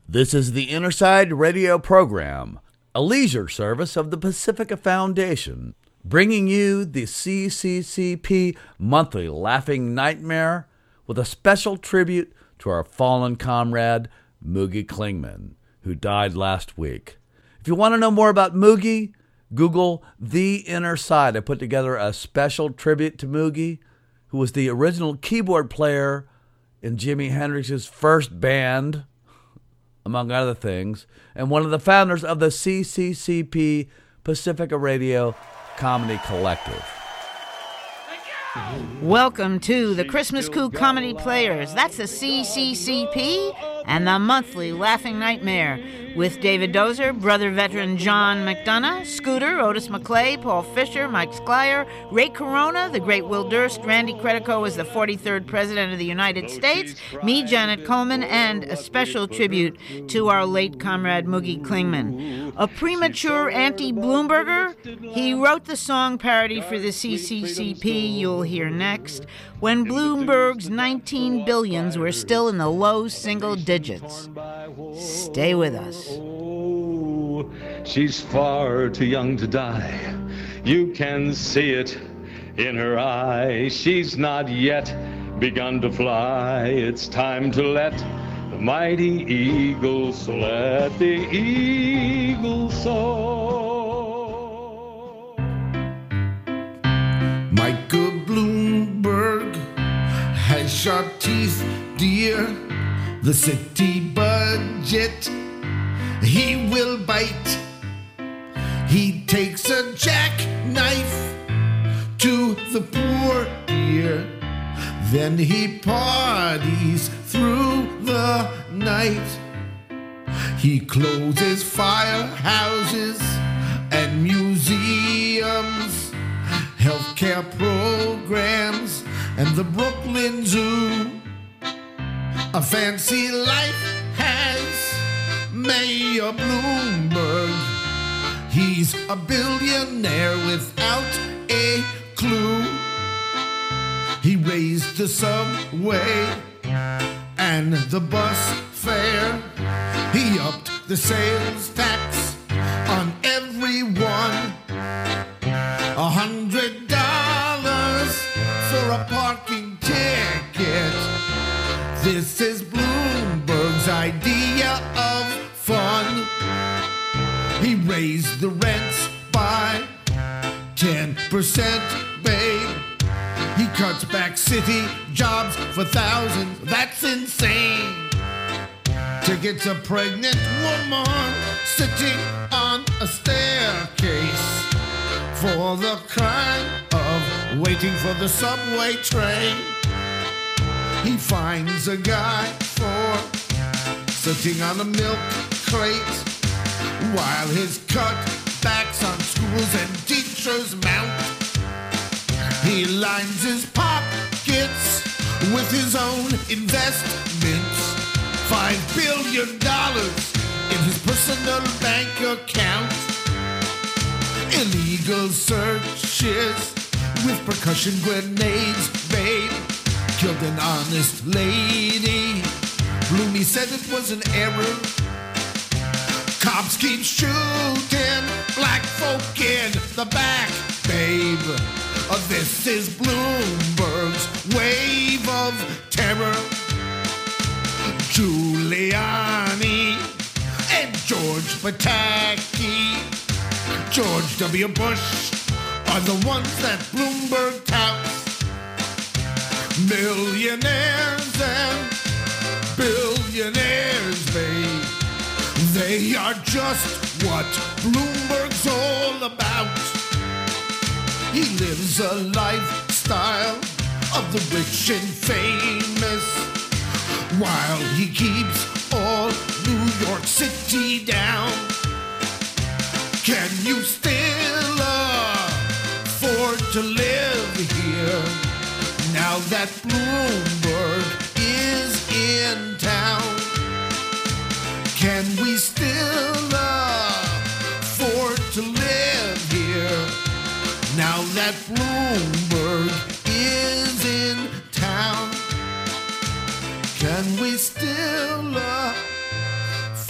This is the Innerside Radio Program, a leisure service of the Pacifica Foundation, bringing you the CCCP Monthly Laughing Nightmare with a special tribute to our fallen comrade, Moogie Klingman, who died last week. If you want to know more about Moogie, Google The Inner Side. I put together a special tribute to Moogie, who was the original keyboard player in Jimi Hendrix's first band, among other things, and one of the founders of the CCCP Pacifica Radio Comedy Collective. Welcome to the Christmas Coup Comedy Players. That's the CCCP and the Monthly Laughing Nightmare with David Dozer, brother veteran John McDonough, Scooter, Otis McClay, Paul Fisher, Mike Sklyer, Ray Corona, the great Will Durst, Randy Credico as the 43rd President of the United States, me, Janet Coleman, and a special tribute to our late comrade Moogie Klingman. A premature anti-Bloomberger, he wrote the song parody for the CCCP you'll hear next, when Bloomberg's 19 billions were still in the low single digits. Stay with us. Oh, she's far too young to die. You can see it in her eye. She's not yet begun to fly. It's time to let the mighty eagle soar. Let the eagle soar. Michael Bloomberg has sharp teeth, dear. The city budget he will bite. He takes a jackknife to the poor, dear. Then he parties through the night. He closes firehouses and museums, healthcare programs, and the Brooklyn Zoo. A fancy life has Mayor Bloomberg. He's a billionaire without a clue. He raised the subway and the bus fare. He upped the sales tax on everyone. $100 for a parking ticket. This is Bloomberg's idea of fun. He raised the rents by 10%, babe. He cuts back city jobs for thousands. That's insane. To get a pregnant woman sitting on a staircase for the crime of waiting for the subway train. He finds a guy for sitting on a milk crate while his cutbacks on schools and teachers mount. He lines his pockets with his own investments. $5 billion in his personal bank account. Illegal searches with percussion grenades, babe. Killed an honest lady. Bloomy said it was an error. Cops keep shooting black folk in the back, babe. This is Bloomberg's wave of terror. Giuliani and George Pataki, George W. Bush are the ones that Bloomberg touts. Millionaires and billionaires, babe. They are just what Bloomberg's all about. He lives a lifestyle of the rich and famous, while he keeps all New York City down. Can you still afford to live here now that Bloomberg is in town? Can we still afford to live here now that Bloomberg is in town? Can we still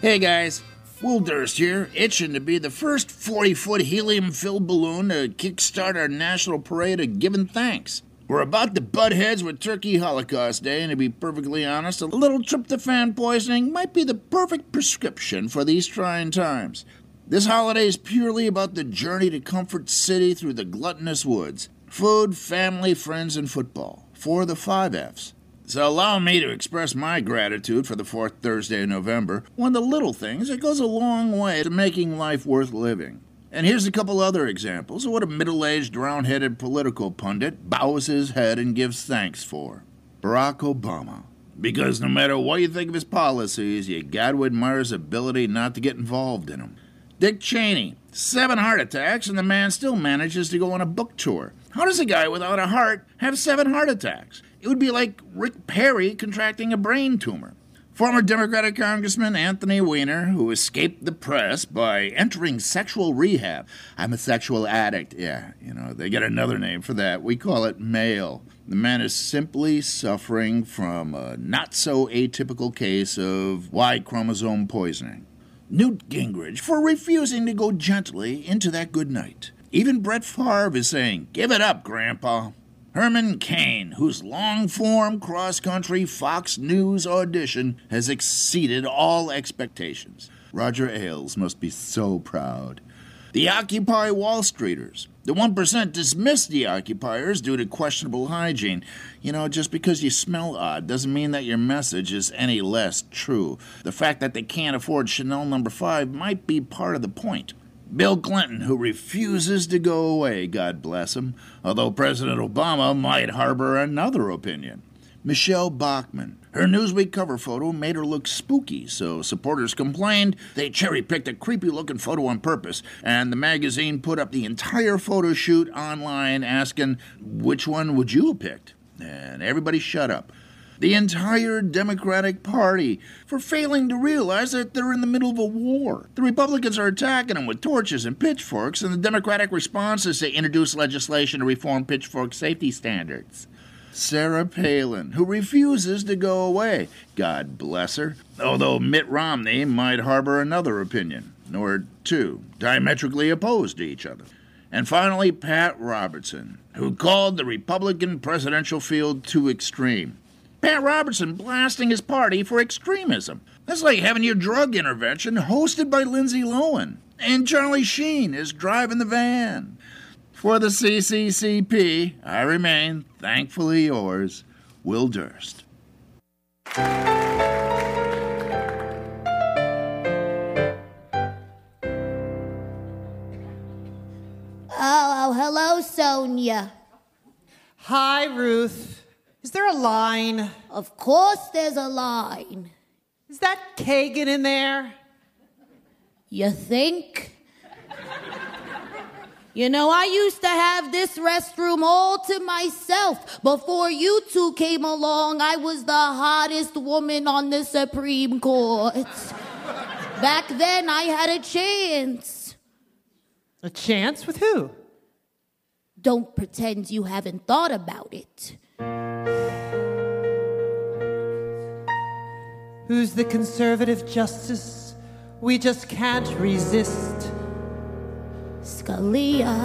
Hey guys, Will Durst here, itching to be the first 40-foot helium-filled balloon to kickstart our national parade of giving thanks. We're about to butt heads with Turkey Holocaust Day, and to be perfectly honest, a little tryptophan poisoning might be the perfect prescription for these trying times. This holiday is purely about the journey to Comfort City through the gluttonous woods. Food, family, friends, and football. 4 of the 5 F's. So allow me to express my gratitude for the 4th Thursday of November, one of the little things that goes a long way to making life worth living. And here's a couple other examples of what a middle-aged, round-headed political pundit bows his head and gives thanks for. Barack Obama. Because no matter what you think of his policies, you gotta admire his ability not to get involved in them. Dick Cheney. 7 heart attacks, and the man still manages to go on a book tour. How does a guy without a heart have 7 heart attacks? It would be like Rick Perry contracting a brain tumor. Former Democratic Congressman Anthony Weiner, who escaped the press by entering sexual rehab. I'm a sexual addict. Yeah, they get another name for that. We call it male. The man is simply suffering from a not-so-atypical case of Y chromosome poisoning. Newt Gingrich for refusing to go gently into that good night. Even Brett Favre is saying, "Give it up, Grandpa." Herman Cain, whose long-form cross-country Fox News audition has exceeded all expectations. Roger Ailes must be so proud. The Occupy Wall Streeters. The 1% dismissed the occupiers due to questionable hygiene. Just because you smell odd doesn't mean that your message is any less true. The fact that they can't afford Chanel No. 5 might be part of the point. Bill Clinton, who refuses to go away, God bless him, although President Obama might harbor another opinion. Michelle Bachmann. Her Newsweek cover photo made her look spooky, so supporters complained they cherry-picked a creepy-looking photo on purpose, and the magazine put up the entire photo shoot online asking, which one would you have picked? And everybody shut up. The entire Democratic Party for failing to realize that they're in the middle of a war. The Republicans are attacking them with torches and pitchforks, and the Democratic response is to introduce legislation to reform pitchfork safety standards. Sarah Palin, who refuses to go away. God bless her. Although Mitt Romney might harbor another opinion, or two, diametrically opposed to each other. And finally, Pat Robertson, who called the Republican presidential field too extreme. Pat Robertson blasting his party for extremism. That's like having your drug intervention hosted by Lindsay Lohan. And Charlie Sheen is driving the van. For the CCCP, I remain, thankfully yours, Will Durst. Oh, hello, Sonia. Hi, Ruth. Is there a line? Of course there's a line. Is that Kagan in there? You think? I used to have this restroom all to myself. Before you two came along, I was the hottest woman on the Supreme Court. Back then, I had a chance. A chance with who? Don't pretend you haven't thought about it. Who's the conservative justice we just can't resist? Scalia.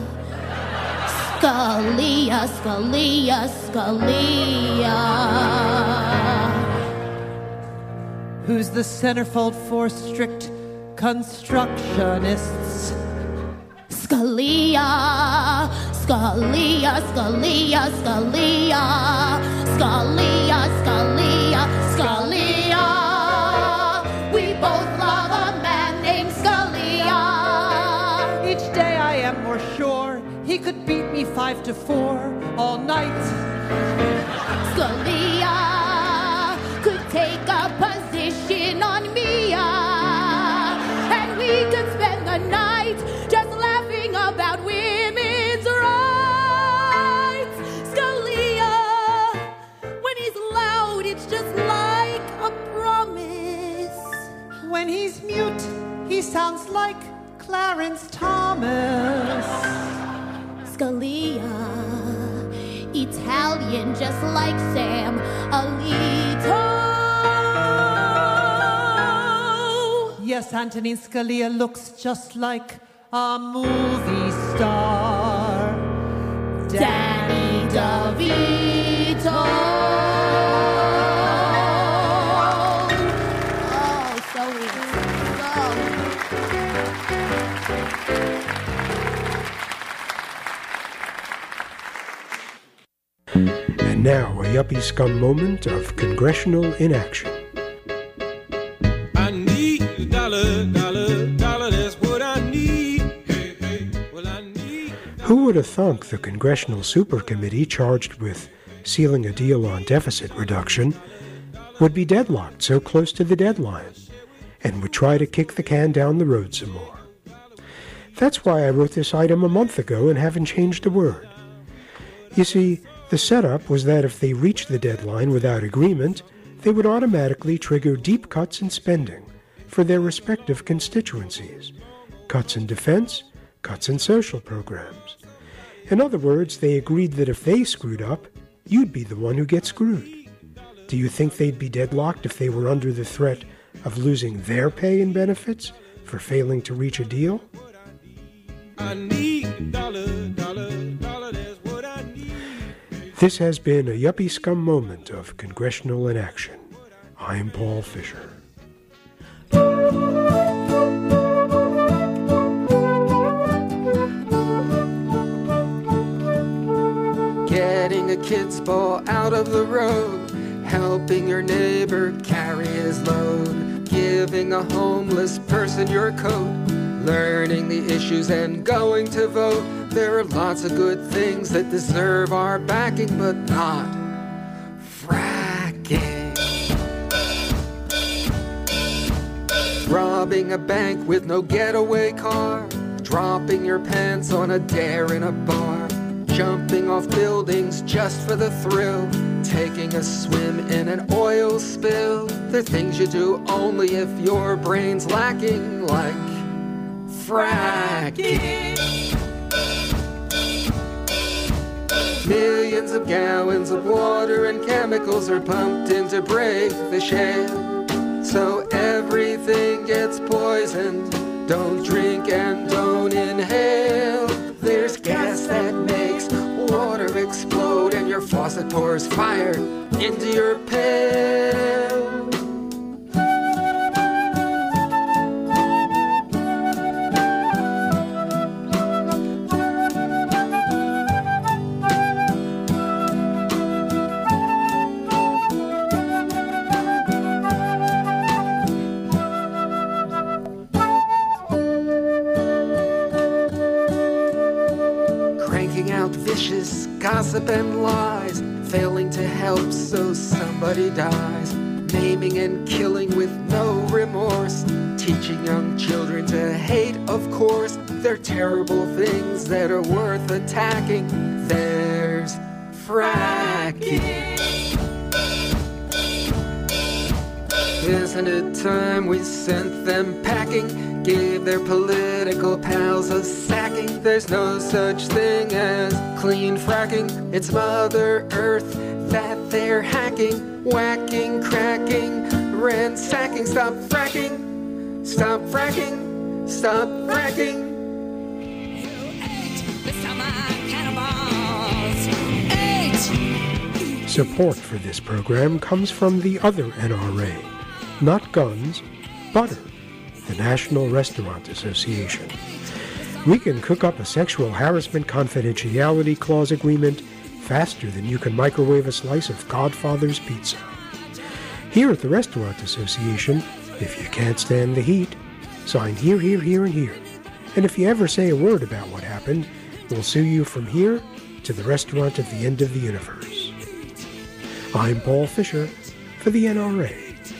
Scalia, Scalia, Scalia. Who's the centerfold for strict constructionists? Scalia, Scalia, Scalia, Scalia, Scalia, Scalia, Scalia. We both love a man named Scalia. Each day I am more sure he could beat me 5-4 all night. Scalia could take a position on me, and we could spend the night just laughing about women's rights. Scalia, when he's loud, it's just like a promise. When he's mute, he sounds like Clarence Thomas. Scalia, Italian just like Sam Alito. yes, Antonin Scalia looks just like a movie star. Danny DeVito. Oh, so And now, a yuppie scum moment of congressional inaction. I need a dollar, that's what I need. Hey, hey, well, I need. Who would have thunk the Congressional Super Committee charged with sealing a deal on deficit reduction would be deadlocked so close to the deadline and would try to kick the can down the road some more? That's why I wrote this item a month ago and haven't changed a word. You see, the setup was that if they reached the deadline without agreement, they would automatically trigger deep cuts in spending for their respective constituencies. Cuts in defense, cuts in social programs. In other words, they agreed that if they screwed up, you'd be the one who gets screwed. Do you think they'd be deadlocked if they were under the threat of losing their pay and benefits for failing to reach a deal? I need a dollar, that's what I need. This has been a yuppie scum moment of congressional inaction. I'm Paul Fisher. Getting a kid's ball out of the road, helping your neighbor carry his load, giving a homeless person your coat, learning the issues and going to vote. There are lots of good things that deserve our backing, but not fracking. Robbing a bank with no getaway car, dropping your pants on a dare in a bar, jumping off buildings just for the thrill, taking a swim in an oil spill. They're things you do only if your brain's lacking, like fracking. Millions of gallons of water and chemicals are pumped in to break the shale, so everything gets poisoned. Don't drink and don't inhale. There's gas that makes water explode, and your faucet pours fire into your pail. Vicious gossip and lies, failing to help so somebody dies, maiming and killing with no remorse, teaching young children to hate, of course. They're terrible things that are worth attacking. There's fracking. Isn't it time we sent them packing? Gave their political pals a sacking. There's no such thing as clean fracking. It's Mother Earth that they're hacking, whacking, cracking, ransacking. Stop fracking, stop fracking, stop fracking. Support for this program comes from the other NRA, not guns, butter, the National Restaurant Association. We can cook up a sexual harassment confidentiality clause agreement faster than you can microwave a slice of Godfather's pizza. Here at the Restaurant Association, if you can't stand the heat, sign here, here, here, and here. And if you ever say a word about what happened, we'll sue you from here to the restaurant at the end of the universe. I'm Paul Fisher for the NRA.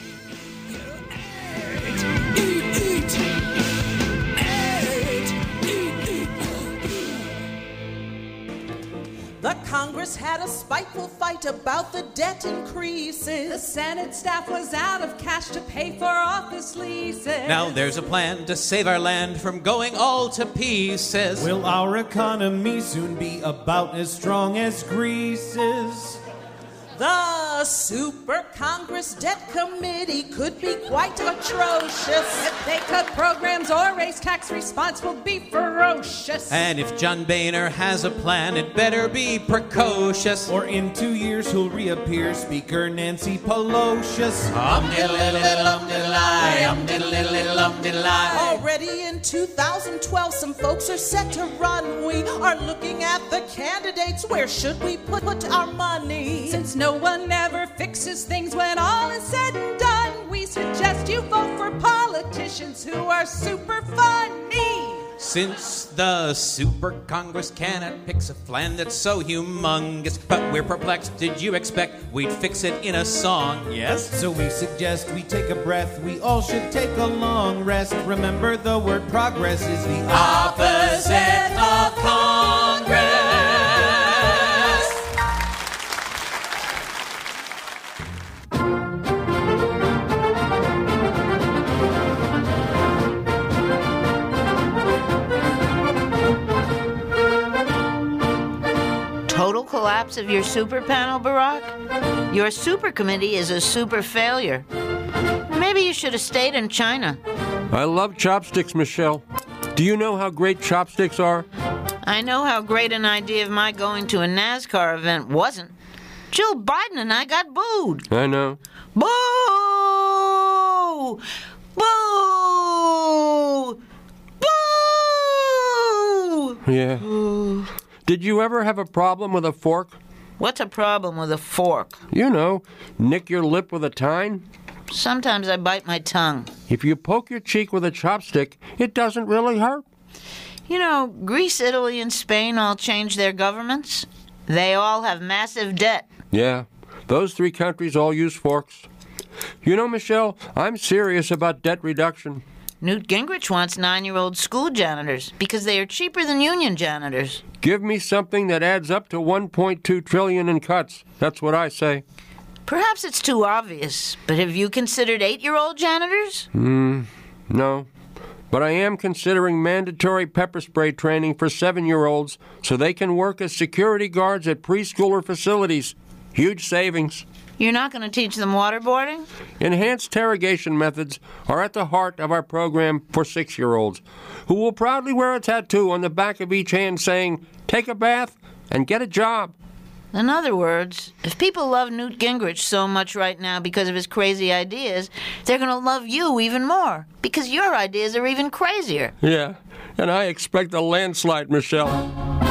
The Congress had a spiteful fight about the debt increases. The Senate staff was out of cash to pay for office leases. Now there's a plan to save our land from going all to pieces. Will our economy soon be about as strong as Greece's? The A super Congress debt committee could be quite atrocious. If they cut programs or raise tax, response will be ferocious. And if John Boehner has a plan, it better be precocious. Or in 2 years he'll reappear Speaker Nancy Pelosius. Already in 2012, some folks are set to run. We are looking at the candidates. Where should we put our money? Since no one ever fixes things when all is said and done, we suggest you vote for politicians who are super funny. Since the Super Congress cannot fix a plan that's so humongous, but we're perplexed, did you expect we'd fix it in a song? Yes? So we suggest we take a breath. We all should take a long rest. Remember, the word progress is the Opposite of Congress. Total collapse of your super panel, Barack? Your super committee is a super failure. Maybe you should have stayed in China. I love chopsticks, Michelle. Do you know how great chopsticks are? I know how great an idea of my going to a NASCAR event wasn't. Jill Biden and I got booed. I know. Boo! Boo! Boo! Yeah. Did you ever have a problem with a fork? What's a problem with a fork? You know, nick your lip with a tine. Sometimes I bite my tongue. If you poke your cheek with a chopstick, it doesn't really hurt. You know, Greece, Italy, and Spain all changed their governments. They all have massive debt. Yeah, those 3 countries all use forks. You know, Michelle, I'm serious about debt reduction. Newt Gingrich wants 9-year-old school janitors because they are cheaper than union janitors. Give me something that adds up to $1.2 trillion in cuts. That's what I say. Perhaps it's too obvious, but have you considered 8-year-old janitors? No. But I am considering mandatory pepper spray training for 7-year-olds so they can work as security guards at preschooler facilities. Huge savings. You're not going to teach them waterboarding? Enhanced interrogation methods are at the heart of our program for 6-year-olds, who will proudly wear a tattoo on the back of each hand saying, "Take a bath and get a job." In other words, if people love Newt Gingrich so much right now because of his crazy ideas, they're going to love you even more because your ideas are even crazier. Yeah, and I expect a landslide, Michelle.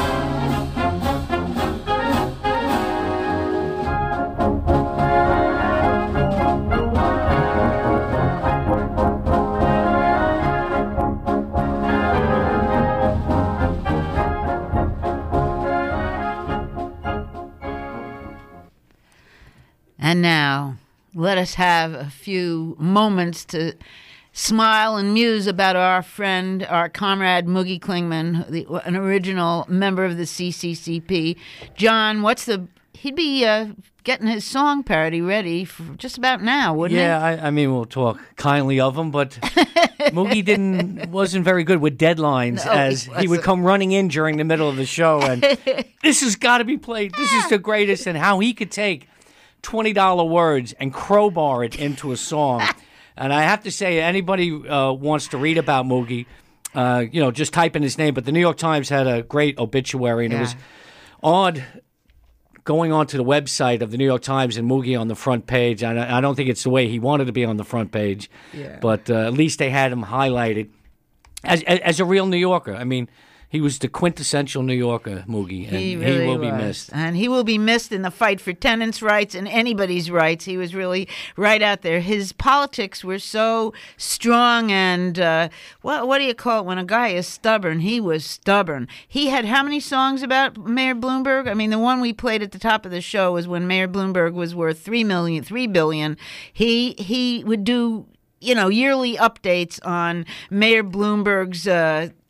And now, let us have a few moments to smile and muse about our friend, our comrade Moogie Klingman, an original member of the CCCP. John, he'd be getting his song parody ready for just about now, wouldn't he? Yeah, I mean, we'll talk kindly of him, but Moogie wasn't very good with deadlines, as he would come running in during the middle of the show, and this has got to be played. This is the greatest, and how he could take $20 words and crowbar it into a song. And I have to say, anybody wants to read about Moogie, just type in his name. But the New York Times had a great obituary, and it was odd going onto the website of the New York Times and Moogie on the front page. And I don't think it's the way he wanted to be on the front page, but at least they had him highlighted as a real New Yorker. I mean, he was the quintessential New Yorker, Moogie, and he will be missed. And he will be missed in the fight for tenants' rights and anybody's rights. He was really right out there. His politics were so strong and, what do you call it when a guy is stubborn? He was stubborn. He had how many songs about Mayor Bloomberg? I mean, the one we played at the top of the show was when Mayor Bloomberg was worth $3 billion. He would do, yearly updates on Mayor Bloomberg's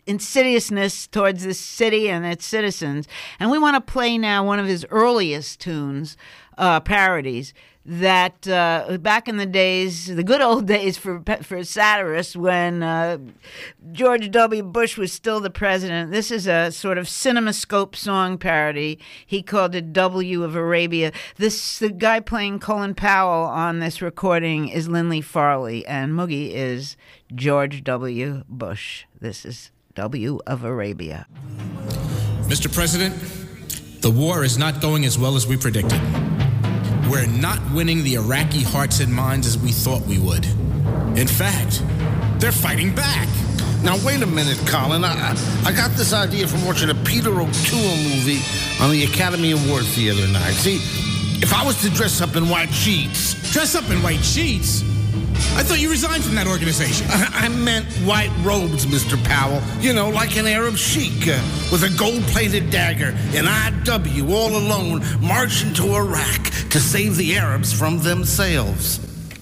insidiousness towards this city and its citizens. And we want to play now one of his earliest tunes, parodies, that back in the days, the good old days for satirists, when George W. Bush was still the president. This is a sort of CinemaScope song parody. He called it W of Arabia. The guy playing Colin Powell on this recording is Lindley Farley, and Moogie is George W. Bush. This is W of Arabia. Mr. President, the war is not going as well as we predicted. We're not winning the Iraqi hearts and minds as we thought we would. In fact, they're fighting back. Now, wait a minute, Colin. I got this idea from watching a Peter O'Toole movie on the Academy Awards the other night. See, if I was to dress up in white sheets... Dress up in white sheets? I thought you resigned from that organization. I meant white robes, Mr. Powell. You know, like an Arab sheik with a gold-plated dagger and IW all alone march into Iraq to save the Arabs from themselves.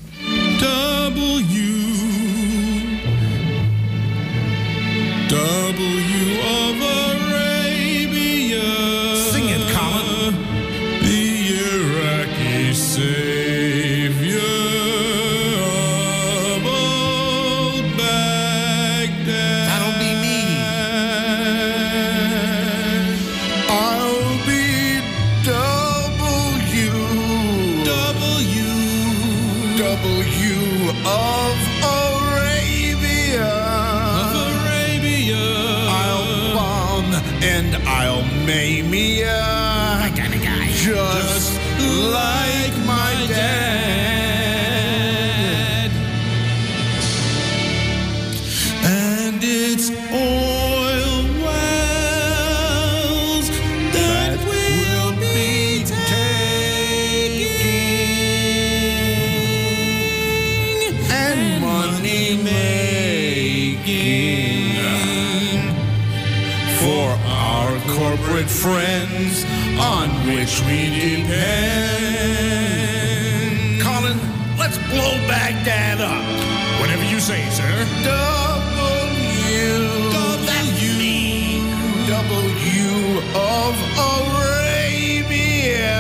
W of Arabia. Sing it, Colin. The Iraqi savior. Just like my dad. And it's oil wells that will be taking and money making for our corporate friends on which we depend. Colin, let's blow Baghdad up. Whatever you say, sir. W of Arabia.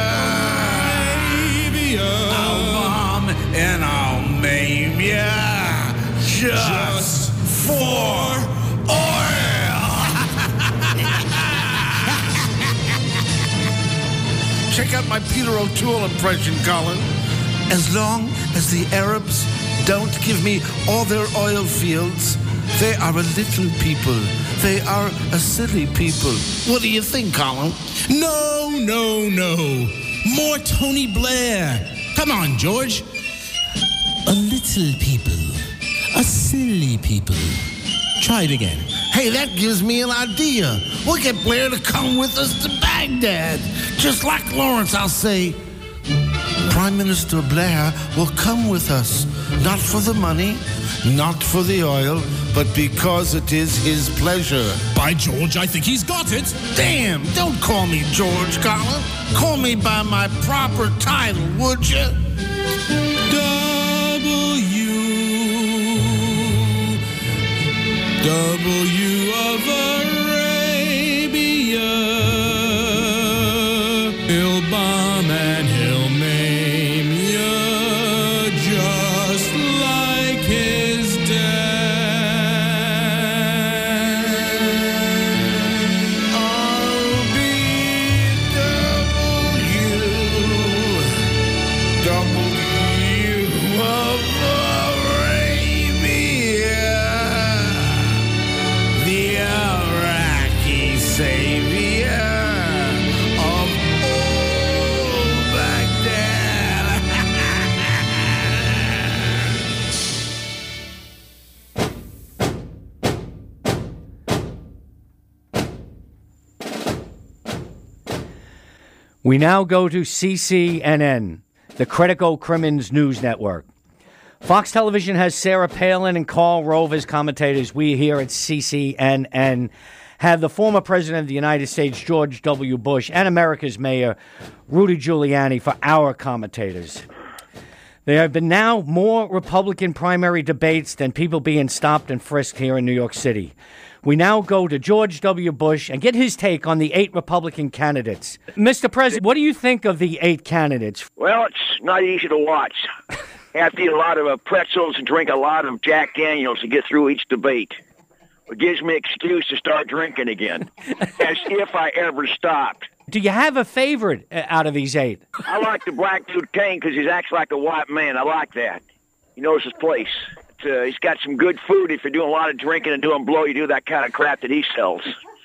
I'll bomb and I'll maim ya just for check out my Peter O'Toole impression, Colin. As long as the Arabs don't give me all their oil fields, they are a little people. They are a silly people. What do you think, Colin? No. More Tony Blair. Come on, George. A little people. A silly people. Try it again. Hey, that gives me an idea. We'll get Blair to come with us to Baghdad. Just like Lawrence, I'll say, Prime Minister Blair will come with us. Not for the money, not for the oil, but because it is his pleasure. By George, I think he's got it. Damn, don't call me George, Colin. Call me by my proper title, would you? W of Arabia. He'll bomb and he'll maim ya just like his dad. I'll be W of Arabia. The Iraqi savior of old Baghdad. We now go to CCNN, the Critical Crimmins News Network. Fox Television has Sarah Palin and Karl Rove as commentators. We here at CCNN have the former President of the United States, George W. Bush, and America's Mayor, Rudy Giuliani, for our commentators. There have been now more Republican primary debates than people being stopped and frisked here in New York City. We now go to George W. Bush and get his take on the 8 Republican candidates. Mr. President, what do you think of the 8 candidates? Well, it's not easy to watch. I have to eat a lot of pretzels and drink a lot of Jack Daniels to get through each debate. It gives me an excuse to start drinking again, as if I ever stopped. Do you have a favorite out of these 8? I like the black dude Kane because he acts like a white man. I like that. He knows his place. He's got some good food. If you're doing a lot of drinking and doing blow, you do that kind of crap that he sells.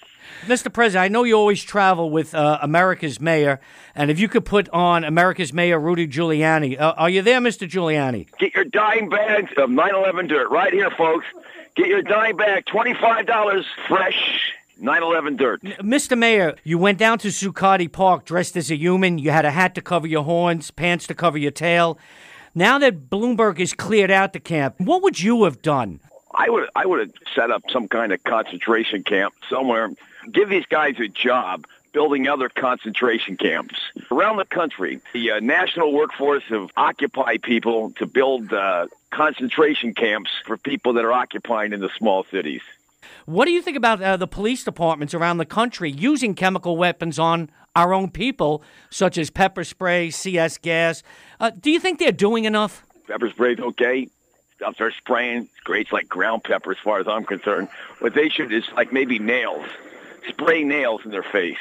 Mr. President, I know you always travel with America's Mayor, and if you could put on America's Mayor Rudy Giuliani. Are you there, Mr. Giuliani? Get your dime bags of 9/11 dirt right here, folks. Get your dime bag, $25 fresh 9/11 dirt. Mr. Mayor, you went down to Zuccotti Park dressed as a human. You had a hat to cover your horns, pants to cover your tail. Now that Bloomberg has cleared out the camp, what would you have done? I would have set up some kind of concentration camp somewhere. Give these guys a job building other concentration camps around the country. The national workforce of Occupy people to build concentration camps for people that are occupying in the small cities. What do you think about the police departments around the country using chemical weapons on our own people, such as pepper spray, CS gas? Do you think they're doing enough? Pepper spray's okay. Stuff they're spraying, it's great. It's like ground pepper as far as I'm concerned. What they should is like maybe nails. Spray nails in their face.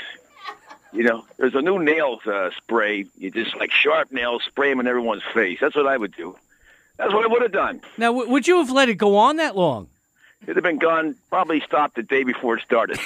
You know, there's a new nails spray. You just like sharp nails, spray them in everyone's face. That's what I would do. That's what I would have done. Now, would you have let it go on that long? It'd have been gone, probably stopped the day before it started.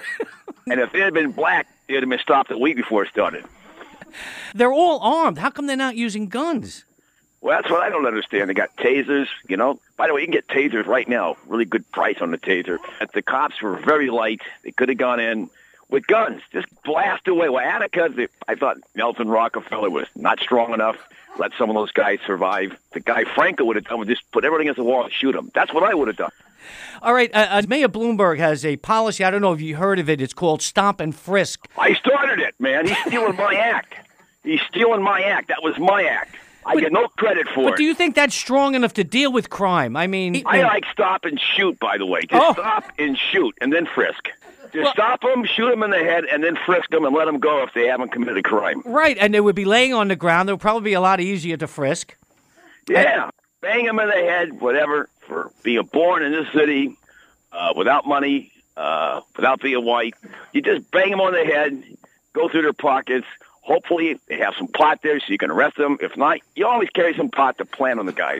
And if it had been black, it would have been stopped a week before it started. They're all armed. How come they're not using guns? Well, that's what I don't understand. They got tasers, you know. By the way, you can get tasers right now. Really good price on the taser. The cops were very light. They could have gone in with guns. Just blast away. Well, Attica, I thought Nelson Rockefeller was not strong enough. Let some of those guys survive. The guy Franco would have done was just put everything against the wall and shoot them. That's what I would have done. All right, Mayor Bloomberg has a policy. I don't know if you heard of it. It's called Stop and Frisk. I started it, man. He's stealing my act. He's stealing my act. That was my act. I get no credit for it. But do you think that's strong enough to deal with crime? I mean... I like stop and shoot, by the way. Just stop and shoot, and then frisk. Just stop them, shoot them in the head, and then frisk them and let them go if they haven't committed a crime. Right, and they would be laying on the ground. They would probably be a lot easier to frisk. Yeah, bang them in the head, whatever, for being born in this city, without money, without being white. You just bang them on the head, go through their pockets. Hopefully they have some pot there so you can arrest them. If not, you always carry some pot to plant on the guys.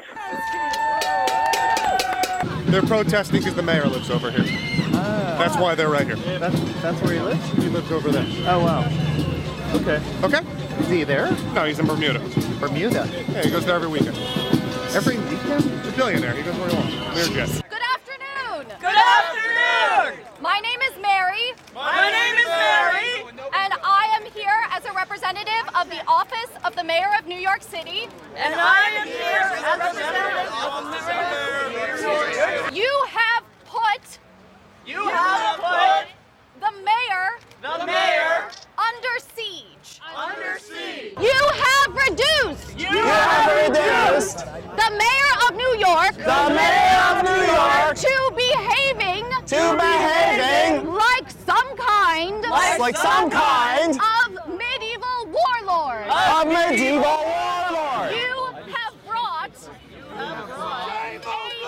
They're protesting because the mayor lives over here. That's why they're right here. That's where he lives? He lives over there. Oh, wow. Okay. Okay? Is he there? No, he's in Bermuda. Bermuda? Yeah, he goes there every weekend. Every weekend? He's a billionaire. He goes where he wants. Learjet. Good afternoon. Good afternoon. My name is Mary. My name is Mary. And I am here as a representative of the Office of the Mayor of New York City. And I am here as a representative of the Mayor of New York City. You have put the mayor under siege. Under siege. You have reduced the mayor of New York to behaving like some kind of medieval warlord. You have brought a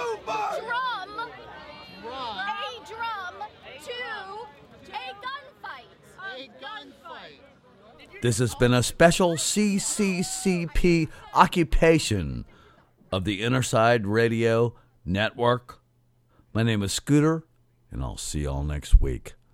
drum to a gunfight. This has been a special CCCP occupation of the Innerside Radio Network. My name is Scooter, and I'll see y'all next week.